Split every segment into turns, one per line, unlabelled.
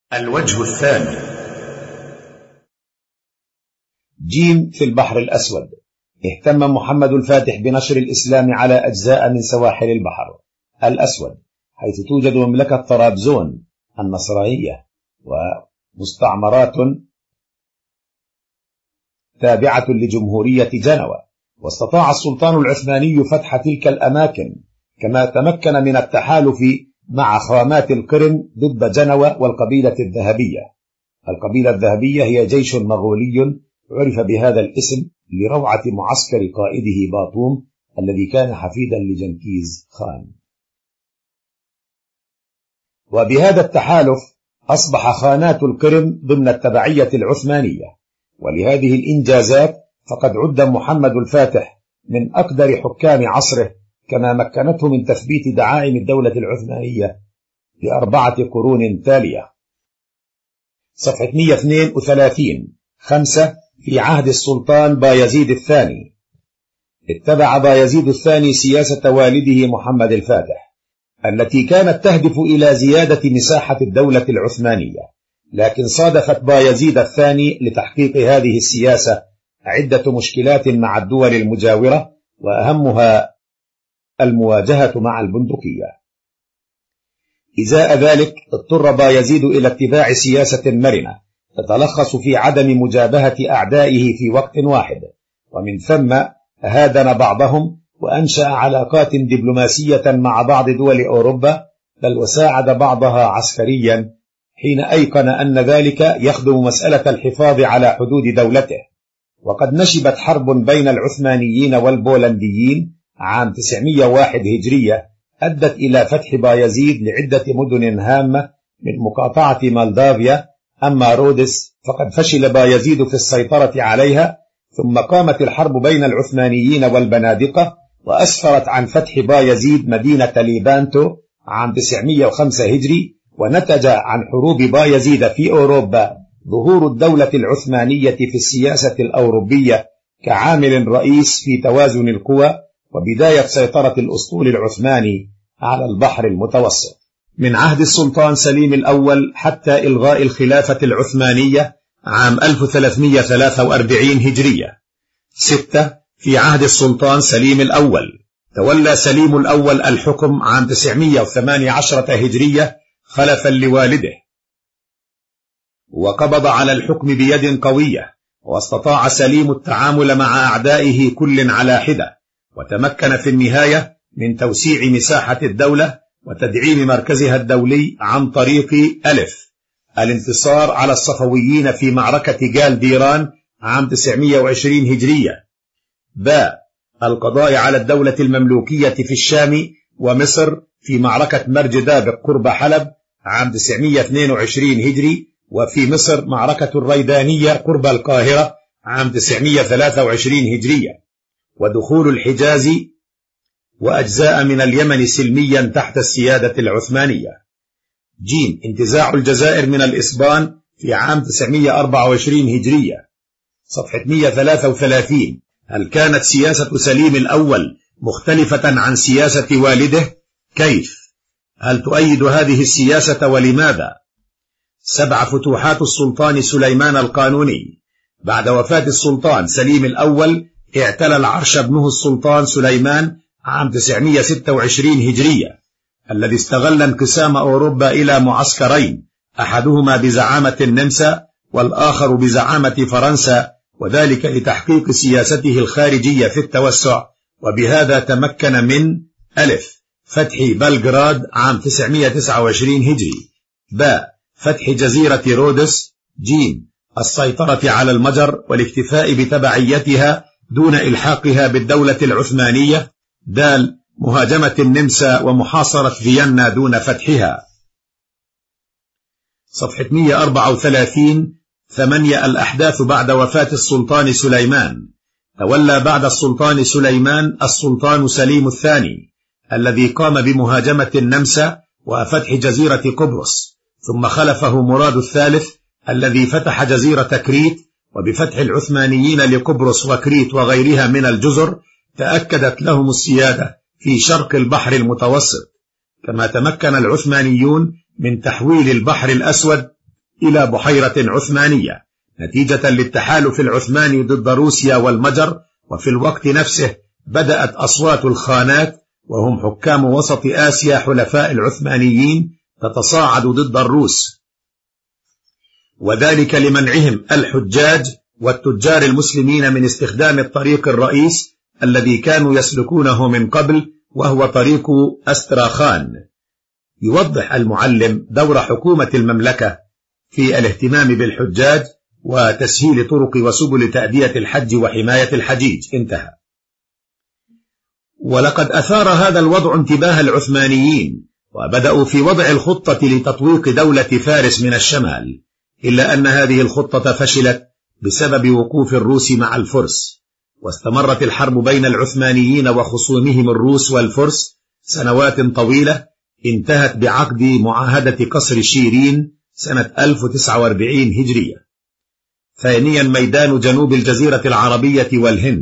الوجه الثاني.
جيم في البحر الأسود. اهتم محمد الفاتح بنشر الإسلام على أجزاء من سواحل البحر الأسود، حيث توجد مملكة طرابزون النصرانية ومستعمرات تابعة لجمهورية جنوة، واستطاع السلطان العثماني فتح تلك الأماكن، كما تمكن من التحالف مع خامات القرن ضد جنوة والقبيلة الذهبية. القبيلة الذهبية هي جيش مغولي عرف بهذا الاسم لروعة معسكر قائده باطوم الذي كان حفيدا لجنكيز خان. وبهذا التحالف أصبح خانات القرن ضمن التبعية العثمانية. ولهذه الإنجازات فقد عد محمد الفاتح من أقدر حكام عصره، كما مكنته من تثبيت دعائم الدولة العثمانية ل4 قرون تالية. صفحة 132. 5. في عهد السلطان بايزيد الثاني. اتبع بايزيد الثاني سياسة والده محمد الفاتح التي كانت تهدف إلى زيادة مساحة الدولة العثمانية، لكن صادفت بايزيد الثاني لتحقيق هذه السياسة عدة مشكلات مع الدول المجاورة، وأهمها المواجهة مع البندقية. إزاء ذلك اضطر بايزيد إلى اتباع سياسة مرنة تتلخص في عدم مجابهة أعدائه في وقت واحد، ومن ثم هادن بعضهم وأنشأ علاقات دبلوماسية مع بعض دول أوروبا، بل وساعد بعضها عسكريا حين أيقن أن ذلك يخدم مسألة الحفاظ على حدود دولته. وقد نشبت حرب بين العثمانيين والبولنديين عام 901 هجرية أدت إلى فتح بايزيد لعدة مدن هامة من مقاطعة مالدافيا. أما رودس فقد فشل بايزيد في السيطرة عليها، ثم قامت الحرب بين العثمانيين والبنادقة، وأسفرت عن فتح بايزيد مدينة ليبانتو عام 905 هجري، ونتج عن حروب بايزيد في أوروبا ظهور الدولة العثمانية في السياسة الأوروبية كعامل رئيس في توازن القوى، وبداية سيطرة الأسطول العثماني على البحر المتوسط من عهد السلطان سليم الأول حتى إلغاء الخلافة العثمانية عام 1343 هجرية. 6. في عهد السلطان سليم الأول. تولى سليم الأول الحكم عام 918 هجرية خلفا لوالده، وقبض على الحكم بيد قوية، واستطاع سليم التعامل مع أعدائه كل على حدة، وتمكن في النهاية من توسيع مساحة الدولة وتدعيم مركزها الدولي عن طريق الانتصار على الصفويين في معركة جال ديران عام 920 هجرية. القضاء على الدولة المملوكية في الشام ومصر في معركة مرج دابق قرب حلب عام 922 هجري، وفي مصر معركة الريدانية قرب القاهرة عام 923 هجرية، ودخول الحجاز وأجزاء من اليمن سلميا تحت السيادة العثمانية. انتزاع الجزائر من الإسبان في عام 924 هجرية. صفحة 133. هل كانت سياسة سليم الأول مختلفة عن سياسة والده؟ كيف؟ هل تؤيد هذه السياسة ولماذا؟ 7. فتوحات السلطان سليمان القانوني. بعد وفاة السلطان سليم الأول اعتلى العرش ابنه السلطان سليمان عام 926 هجرية، الذي استغل انقسام أوروبا إلى معسكرين، أحدهما بزعامة النمسا والآخر بزعامة فرنسا، وذلك لتحقيق سياسته الخارجية في التوسع، وبهذا تمكن من فتح بلغراد عام 929 هجري. فتح جزيرة رودس. السيطرة على المجر والاكتفاء بتبعيتها دون إلحاقها بالدولة العثمانية. مهاجمة النمسا ومحاصرة فيينا دون فتحها. صفحة 134. 8. الأحداث بعد وفاة السلطان سليمان. تولى بعد السلطان سليمان السلطان سليم الثاني، الذي قام بمهاجمة النمسا وفتح جزيرة قبرص، ثم خلفه مراد الثالث الذي فتح جزيرة كريت، وبفتح العثمانيين لقبرص وكريت وغيرها من الجزر تأكدت لهم السيادة في شرق البحر المتوسط، كما تمكن العثمانيون من تحويل البحر الأسود إلى بحيرة عثمانية نتيجة للتحالف العثماني ضد روسيا والمجر. وفي الوقت نفسه بدأت أصوات الخانات وهم حكام وسط آسيا حلفاء العثمانيين تتصاعد ضد الروس، وذلك لمنعهم الحجاج والتجار المسلمين من استخدام الطريق الرئيس الذي كانوا يسلكونه من قبل، وهو طريق أستراخان. يوضح المعلم دور حكومة المملكة في الاهتمام بالحجاج وتسهيل طرق وسبل تأدية الحج وحماية الحجيج. انتهى. ولقد أثار هذا الوضع انتباه العثمانيين، وبدأوا في وضع الخطة لتطويق دولة فارس من الشمال، إلا أن هذه الخطة فشلت بسبب وقوف الروس مع الفرس، واستمرت الحرب بين العثمانيين وخصومهم الروس والفرس سنوات طويلة، انتهت بعقد معاهدة قصر شيرين سنة 1049 هجرية. ثانيا، ميدان جنوب الجزيرة العربية والهند.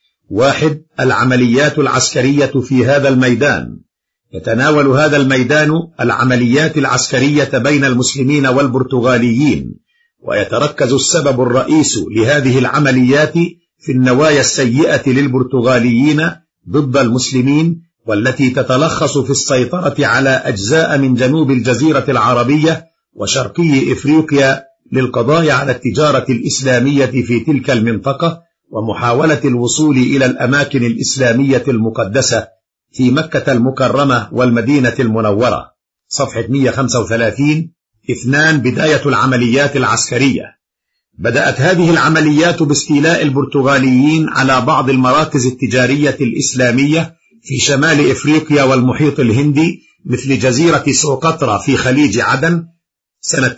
1. العمليات العسكرية في هذا الميدان. يتناول هذا الميدان العمليات العسكرية بين المسلمين والبرتغاليين، ويتركز السبب الرئيس لهذه العمليات في النوايا السيئة للبرتغاليين ضد المسلمين، والتي تتلخص في السيطرة على أجزاء من جنوب الجزيرة العربية وشرقي إفريقيا للقضاء على التجارة الإسلامية في تلك المنطقة، ومحاولة الوصول إلى الأماكن الإسلامية المقدسة في مكة المكرمة والمدينة المنورة. صفحة 135. 2. بداية العمليات العسكرية. بدأت هذه العمليات باستيلاء البرتغاليين على بعض المراكز التجارية الإسلامية في شمال إفريقيا والمحيط الهندي، مثل جزيرة سوقطرى في خليج عدن سنة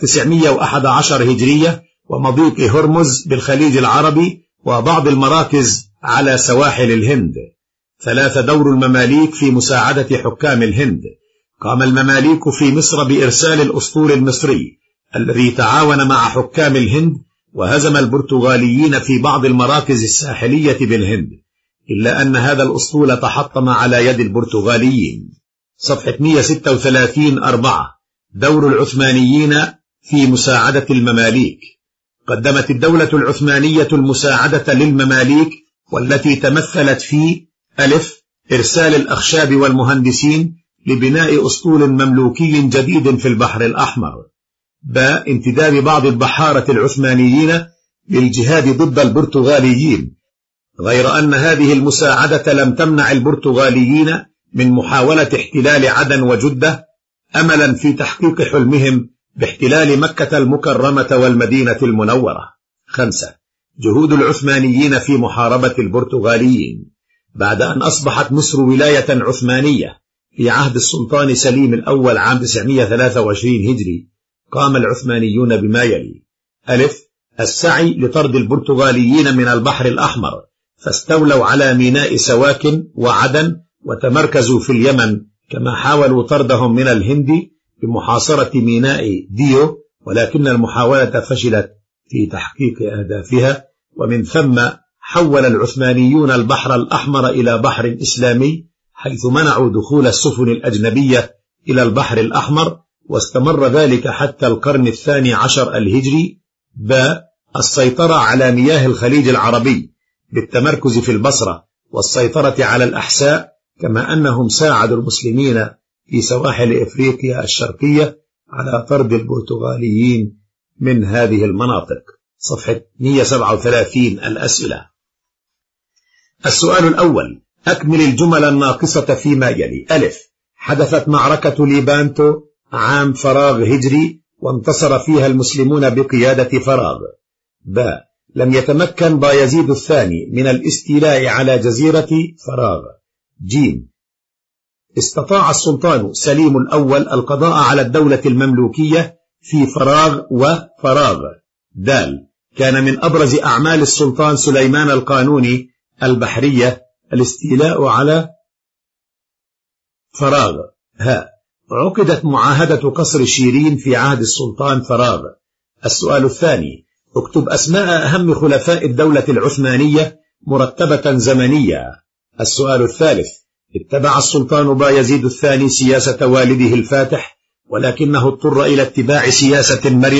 911 هجرية، ومضيق هرمز بالخليج العربي، وبعض المراكز على سواحل الهند. 3. دور المماليك في مساعدة حكام الهند. قام المماليك في مصر بإرسال الأسطول المصري الذي تعاون مع حكام الهند وهزم البرتغاليين في بعض المراكز الساحلية بالهند، إلا أن هذا الأسطول تحطم على يد البرتغاليين. صفحة 136. 4. دور العثمانيين في مساعدة المماليك. قدمت الدولة العثمانية المساعدة للمماليك، والتي تمثلت في: 1. إرسال الأخشاب والمهندسين لبناء أسطول مملوكي جديد في البحر الأحمر. 2. انتداب بعض البحارة العثمانيين للجهاد ضد البرتغاليين، غير أن هذه المساعدة لم تمنع البرتغاليين من محاولة احتلال عدن وجدة، أملا في تحقيق حلمهم باحتلال مكة المكرمة والمدينة المنورة. 5. جهود العثمانيين في محاربة البرتغاليين. بعد أن أصبحت مصر ولاية عثمانية في عهد السلطان سليم الأول عام 923 هجري، قام العثمانيون بما يلي: 1. السعي لطرد البرتغاليين من البحر الأحمر، فاستولوا على ميناء سواكن وعدن وتمركزوا في اليمن، كما حاولوا طردهم من الهند بمحاصرة ميناء ديو، ولكن المحاولة فشلت في تحقيق أهدافها. ومن ثم حول العثمانيون البحر الأحمر إلى بحر إسلامي، حيث منعوا دخول السفن الأجنبية إلى البحر الأحمر، واستمر ذلك حتى القرن 12 الهجري. السيطرة على مياه الخليج العربي بالتمركز في البصرة والسيطرة على الأحساء، كما أنهم ساعدوا المسلمين في سواحل إفريقيا الشرقية على طرد البرتغاليين من هذه المناطق. صفحة 137. الأسئلة. السؤال الأول: أكمل الجمل الناقصة فيما يلي. 1. حدثت معركة ليبانتو عام فراغ هجري، وانتصر فيها المسلمون بقيادة فراغ. لم يتمكن بايزيد الثاني من الاستيلاء على جزيرة فراغ. استطاع السلطان سليم الأول القضاء على الدولة المملوكية في فراغ وفراغ. كان من أبرز أعمال السلطان سليمان القانوني البحرية الاستيلاء على فراغ. عقدت معاهدة قصر شيرين في عهد السلطان فراغ. السؤال الثاني: اكتب أسماء أهم خلفاء الدولة العثمانية مرتبة زمنية. السؤال الثالث: اتبع السلطان بايزيد الثاني سياسة والده الفاتح، ولكنه اضطر إلى اتباع سياسة مرنة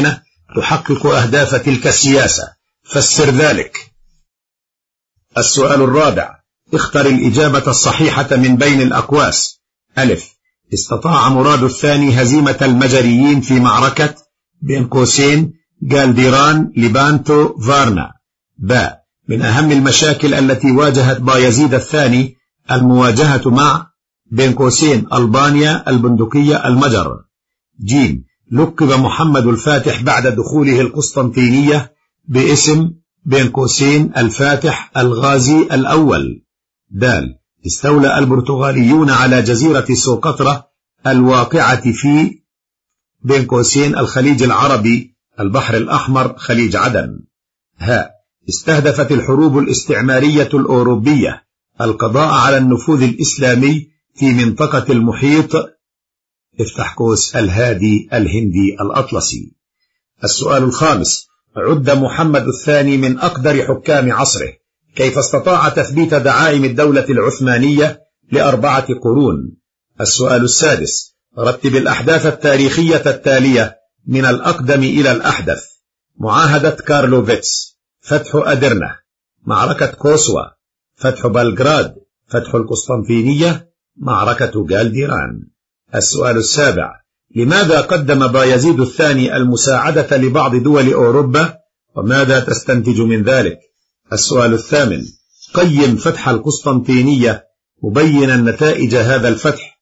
تحقق أهداف تلك السياسة؟ فسر ذلك. السؤال الرابع، اختر الإجابة الصحيحة من بين الأقواس. ألف، استطاع مراد الثاني هزيمة المجريين في معركة بين قوسين جالديران ليبانتو فارنا. باء، من أهم المشاكل التي واجهت بايزيد الثاني المواجهة مع بين قوسين ألبانيا البندقية المجر. جيم، لقب محمد الفاتح بعد دخوله القسطنطينية باسم بين قوسين الفاتح الغازي الأول. دال، استولى البرتغاليون على جزيرة سوقطرة الواقعة في بين قوسين الخليج العربي البحر الأحمر خليج عدن. هاء، استهدفت الحروب الاستعمارية الأوروبية القضاء على النفوذ الإسلامي في منطقة المحيط افتح قوس الهادي الهندي الأطلسي. السؤال الخامس، عد محمد الثاني من أقدر حكام عصره، كيف استطاع تثبيت دعائم الدولة العثمانية ل4 قرون؟ السؤال السادس، رتب الأحداث التاريخية التالية من الأقدم إلى الأحدث: معاهدة كارلوفيتس، فتح أدرنة، معركة كوسوا، فتح بلغراد، فتح القسطنطينية، معركة جالديران. السؤال السابع، لماذا قدم بايزيد الثاني المساعدة لبعض دول أوروبا، وماذا تستنتج من ذلك؟ السؤال الثامن، قيم فتح القسطنطينية مبينا نتائج هذا الفتح.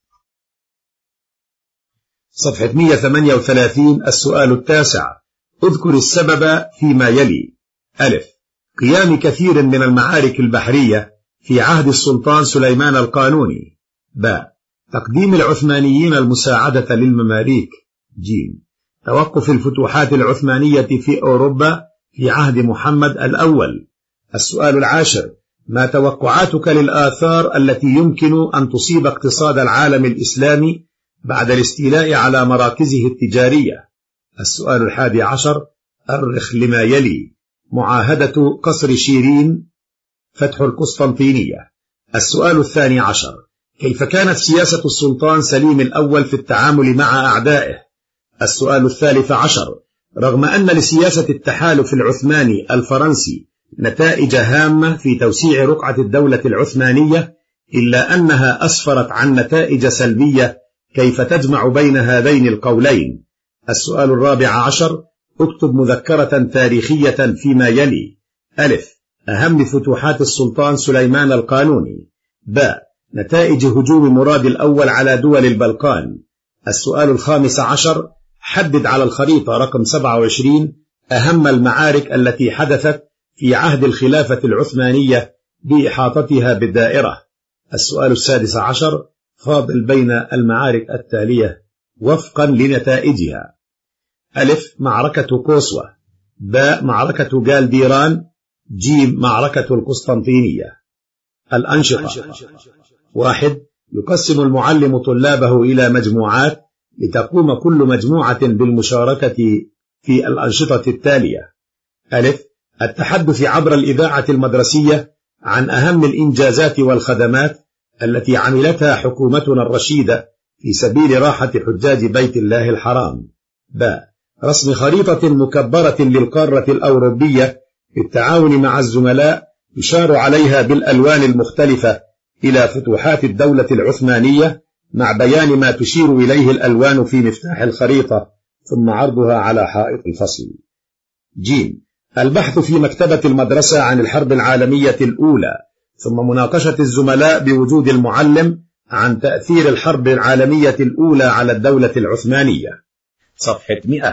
صفحة 138. السؤال التاسع، اذكر السبب فيما يلي. ألف، قيام كثير من المعارك البحرية في عهد السلطان سليمان القانوني. باء، تقديم العثمانيين المساعدة للمماليك. جيم، توقف الفتوحات العثمانية في أوروبا في عهد محمد الأول. السؤال العاشر، ما توقعاتك للآثار التي يمكن أن تصيب اقتصاد العالم الإسلامي بعد الاستيلاء على مراكزه التجارية؟ السؤال الحادي عشر، أرخ لما يلي. معاهدة قصر شيرين، فتح القسطنطينية. السؤال الثاني عشر، كيف كانت سياسة السلطان سليم الأول في التعامل مع أعدائه؟ السؤال الثالث عشر، رغم أن لسياسة التحالف العثماني الفرنسي نتائج هامة في توسيع رقعة الدولة العثمانية، إلا أنها أسفرت عن نتائج سلبية، كيف تجمع بين هذين القولين؟ السؤال الرابع عشر، اكتب مذكرة تاريخية فيما يلي. ألف، أهم فتوحات السلطان سليمان القانوني. باء، نتائج هجوم مراد الأول على دول البلقان. السؤال الخامس عشر، حدد على الخريطة رقم 27 أهم المعارك التي حدثت في عهد الخلافة العثمانية بإحاطتها بالدائرة. السؤال السادس عشر، فاضل بين المعارك التالية وفقا لنتائجها. ألف، معركة كوسوا. باء، معركة جالديران. جيم، معركة القسطنطينية. الأنشطة. 1. يقسم المعلم طلابه إلى مجموعات لتقوم كل مجموعة بالمشاركة في الأنشطة التالية. ألف، التحدث عبر الإذاعة المدرسية عن أهم الإنجازات والخدمات التي عملتها حكومتنا الرشيدة في سبيل راحة حجاج بيت الله الحرام. باء، رسم خريطة مكبرة للقارة الأوروبية بالتعاون مع الزملاء يشار عليها بالألوان المختلفة إلى فتوحات الدولة العثمانية، مع بيان ما تشير إليه الألوان في مفتاح الخريطة، ثم عرضها على حائط الفصل. جيم، البحث في مكتبة المدرسة عن الحرب العالمية الأولى، ثم مناقشة الزملاء بوجود المعلم عن تأثير الحرب العالمية الأولى على الدولة العثمانية. صفحة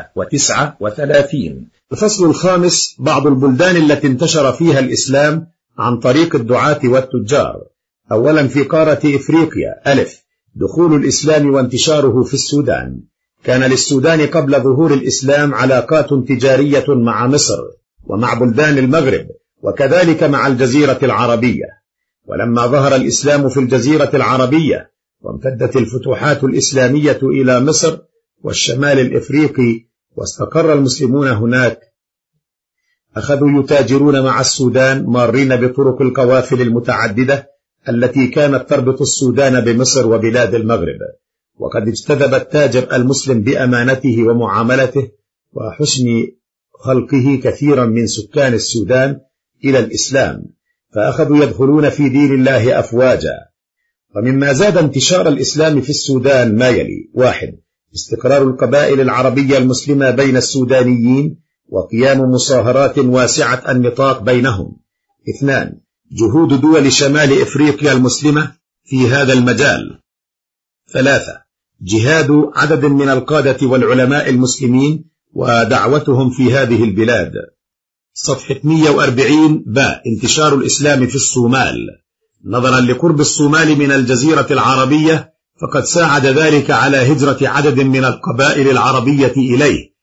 139. الفصل الخامس، بعض البلدان التي انتشر فيها الإسلام عن طريق الدعاة والتجار. أولا في قارة إفريقيا. ألف، دخول الإسلام وانتشاره في السودان. كان للسودان قبل ظهور الإسلام علاقات تجارية مع مصر ومع بلدان المغرب، وكذلك مع الجزيرة العربية. ولما ظهر الإسلام في الجزيرة العربية وامتدت الفتوحات الإسلامية إلى مصر والشمال الإفريقي واستقر المسلمون هناك، أخذوا يتاجرون مع السودان مارين بطرق القوافل المتعددة التي كانت تربط السودان بمصر وبلاد المغرب. وقد اجتذب التاجر المسلم بأمانته ومعاملته وحسن خلقه كثيرا من سكان السودان إلى الإسلام، فأخذوا يدخلون في دين الله أفواجا. ومما زاد انتشار الإسلام في السودان ما يلي: 1. استقرار القبائل العربية المسلمة بين السودانيين وقيام مصاهرات واسعة النطاق بينهم. 2. جهود دول شمال إفريقيا المسلمة في هذا المجال. 3. جهاد عدد من القادة والعلماء المسلمين ودعوتهم في هذه البلاد. صفحة 140. باء. انتشار الإسلام في الصومال. نظرا لقرب الصومال من الجزيرة العربية، فقد ساعد ذلك على هجرة عدد من القبائل العربية إليه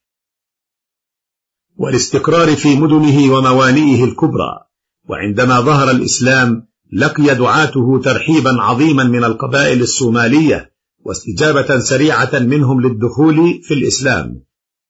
والاستقرار في مدنه وموانئه الكبرى. وعندما ظهر الإسلام لقي دعاته ترحيبا عظيما من القبائل الصومالية واستجابة سريعة منهم للدخول في الإسلام،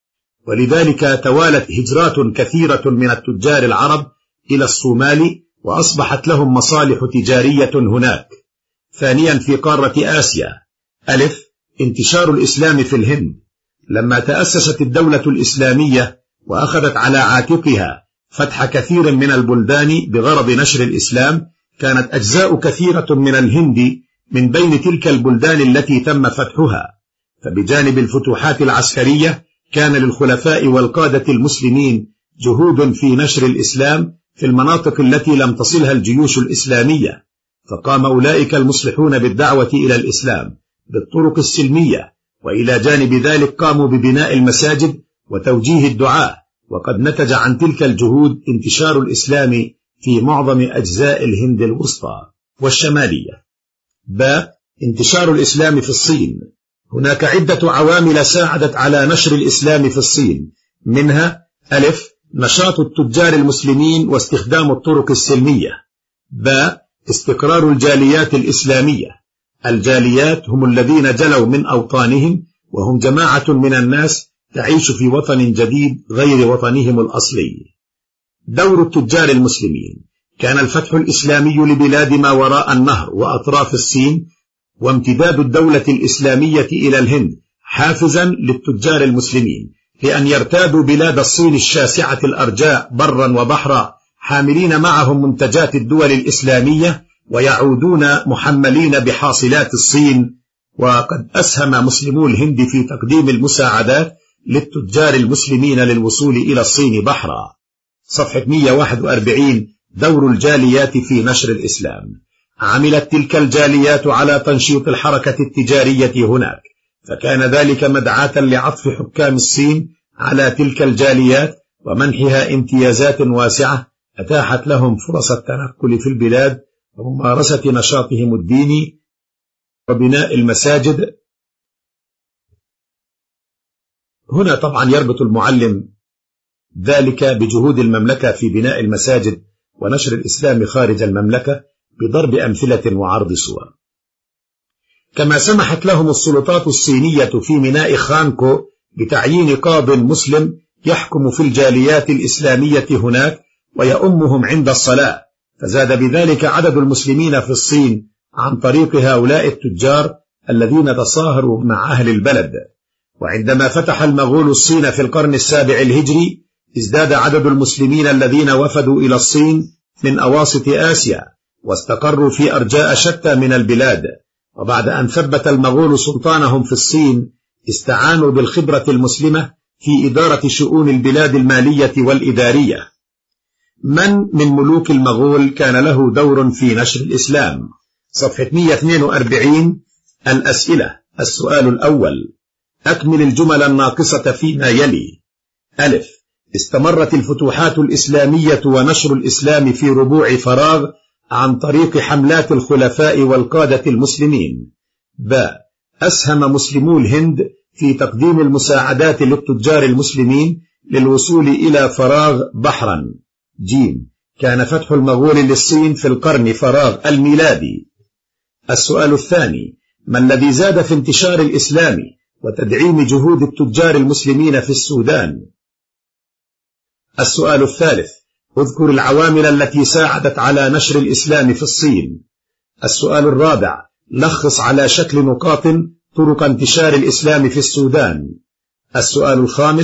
ولذلك توالت هجرات كثيرة من التجار العرب إلى الصومال، وأصبحت لهم مصالح تجارية هناك. 2. في قارة آسيا. 1. انتشار الإسلام في الهند. لما تأسست الدولة الإسلامية وأخذت على عاتقها فتح كثير من البلدان بغرض نشر الإسلام، كانت أجزاء كثيرة من الهند من بين تلك البلدان التي تم فتحها. فبجانب الفتوحات العسكرية كان للخلفاء والقادة المسلمين جهود في نشر الإسلام في المناطق التي لم تصلها الجيوش الإسلامية، فقام أولئك المصلحون بالدعوة إلى الإسلام بالطرق السلمية، وإلى جانب ذلك قاموا ببناء المساجد وتوجيه الدعاء، وقد نتج عن تلك الجهود انتشار الإسلام في معظم أجزاء الهند الوسطى والشمالية. باء. انتشار الإسلام في الصين. هناك عدة عوامل ساعدت على نشر الإسلام في الصين، منها: 1. نشاط التجار المسلمين واستخدام الطرق السلمية. باء. استقرار الجاليات الإسلامية. الجاليات هم الذين جلوا من أوطانهم، وهم جماعة من الناس تعيش في وطن جديد غير وطنهم الأصلي. دور التجار المسلمين. كان الفتح الإسلامي لبلاد ما وراء النهر وأطراف الصين وامتداد الدولة الإسلامية إلى الهند حافزا للتجار المسلمين لأن يرتادوا بلاد الصين الشاسعة الأرجاء برا وبحرا، حاملين معهم منتجات الدول الإسلامية، ويعودون محملين بحاصلات الصين. وقد أسهم مسلمو الهند في تقديم المساعدات للتجار المسلمين للوصول إلى الصين بحرا. صفحة 141. دور الجاليات في نشر الإسلام. عملت تلك الجاليات على تنشيط الحركة التجارية هناك، فكان ذلك مدعاة لعطف حكام الصين على تلك الجاليات ومنحها امتيازات واسعة أتاحت لهم فرص التنقل في البلاد وممارسة نشاطهم الديني وبناء المساجد. هنا طبعا يربط المعلم ذلك بجهود المملكة في بناء المساجد ونشر الإسلام خارج المملكة بضرب أمثلة وعرض صور. كما سمحت لهم السلطات الصينية في ميناء خانكو بتعيين قاض مسلم يحكم في الجاليات الإسلامية هناك ويؤمهم عند الصلاة، فزاد بذلك عدد المسلمين في الصين عن طريق هؤلاء التجار الذين تصاهروا مع أهل البلد. وعندما فتح المغول الصين في القرن السابع الهجري، ازداد عدد المسلمين الذين وفدوا إلى الصين من أواسط آسيا واستقروا في أرجاء شتى من البلاد. وبعد أن ثبت المغول سلطانهم في الصين، استعانوا بالخبرة المسلمة في إدارة شؤون البلاد المالية والإدارية. من ملوك المغول كان له دور في نشر الإسلام؟ صفحة 142. الأسئلة. السؤال الأول: أكمل الجمل الناقصة فيما يلي. 1. استمرت الفتوحات الإسلامية ونشر الإسلام في ربوع فراغ عن طريق حملات الخلفاء والقادة المسلمين. ب. أسهم مسلمو الهند في تقديم المساعدات للتجار المسلمين للوصول إلى فراغ بحرا. ج. كان فتح المغول للصين في القرن فراغ الميلادي. السؤال الثاني: ما الذي زاد في انتشار الإسلام وتدعيم جهود التجار المسلمين في السودان؟ السؤال الثالث: اذكر العوامل التي ساعدت على نشر الإسلام في الصين. السؤال الرابع: لخص على شكل نقاط طرق انتشار الإسلام في السودان. السؤال الخامس: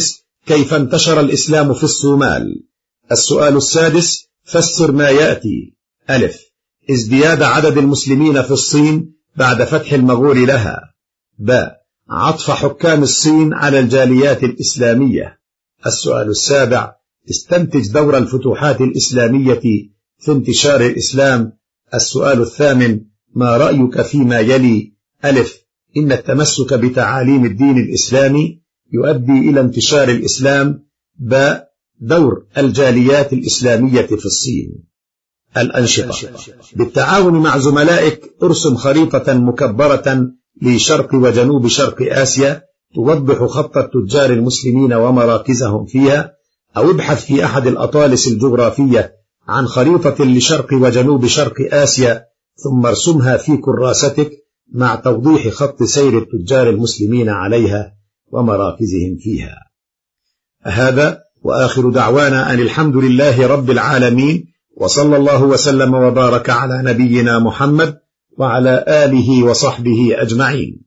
كيف انتشر الإسلام في الصومال؟ السؤال السادس، فسر ما يأتي. ألف، ازدياد عدد المسلمين في الصين بعد فتح المغول لها. ب، عطف حكام الصين على الجاليات الإسلامية. السؤال السابع، استنتج دور الفتوحات الإسلامية في انتشار الإسلام. السؤال الثامن، ما رأيك فيما يلي؟ ألف، إن التمسك بتعاليم الدين الإسلامي يؤدي إلى انتشار الإسلام. ب، دور الجاليات الإسلامية في الصين. الأنشطة. بالتعاون مع زملائك ارسم خريطة مكبرة لشرق وجنوب شرق آسيا توضح خط التجار المسلمين ومراكزهم فيها، أو ابحث في أحد الأطالس الجغرافية عن خريطة لشرق وجنوب شرق آسيا ثم ارسمها في كراستك مع توضيح خط سير التجار المسلمين عليها ومراكزهم فيها. هذا وآخر دعوانا أن الحمد لله رب العالمين، وصلى الله وسلم وبارك على نبينا محمد وعلى آله وصحبه أجمعين.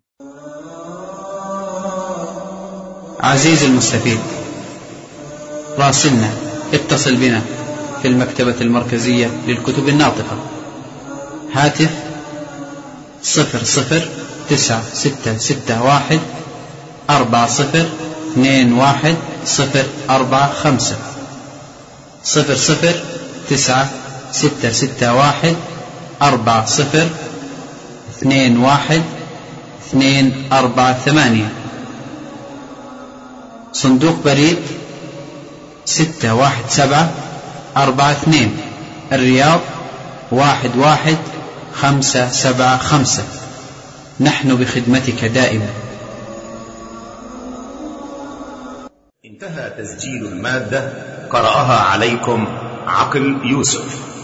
عزيزي المستفيد، راسلنا، اتصل بنا في المكتبة المركزية للكتب الناطقة، هاتف 009661 4021-045 009661 4021-248. صندوق بريد 61742 الرياض 11575. نحن بخدمتك دائما.
انتهى تسجيل المادة، قرأها عليكم عقل يوسف.